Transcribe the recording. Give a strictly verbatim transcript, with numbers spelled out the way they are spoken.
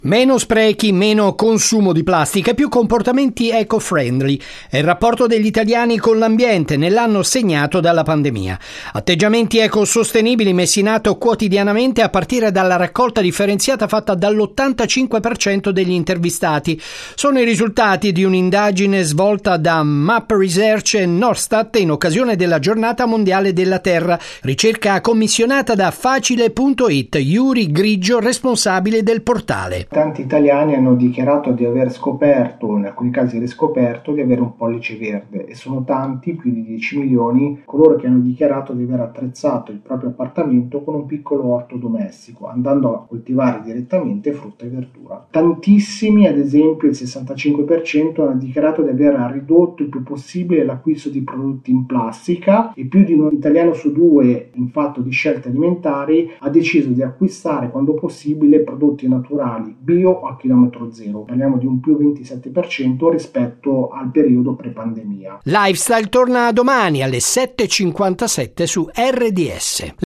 Meno sprechi, meno consumo di plastica e più comportamenti eco-friendly è il rapporto degli italiani con l'ambiente nell'anno segnato dalla pandemia. Atteggiamenti ecosostenibili messi in atto quotidianamente a partire dalla raccolta differenziata fatta dall'ottantacinque per cento degli intervistati. Sono i risultati di un'indagine svolta da Map Research e Norstat in occasione della Giornata Mondiale della Terra, ricerca commissionata da Facile punto it, Yuri Grigio, responsabile del portale. Tanti italiani hanno dichiarato di aver scoperto, in alcuni casi riscoperto, di avere un pollice verde e sono tanti, più di dieci milioni, coloro che hanno dichiarato di aver attrezzato il proprio appartamento con un piccolo orto domestico, andando a coltivare direttamente frutta e verdura. Tantissimi, ad esempio il sessantacinque per cento, hanno dichiarato di aver ridotto il più possibile l'acquisto di prodotti in plastica e più di un italiano su due, in fatto di scelte alimentari, ha deciso di acquistare quando possibile prodotti naturali bio a chilometro zero. Parliamo di un più ventisette per cento rispetto al periodo pre-pandemia. Lifestyle torna domani alle sette e cinquantasette su R D S.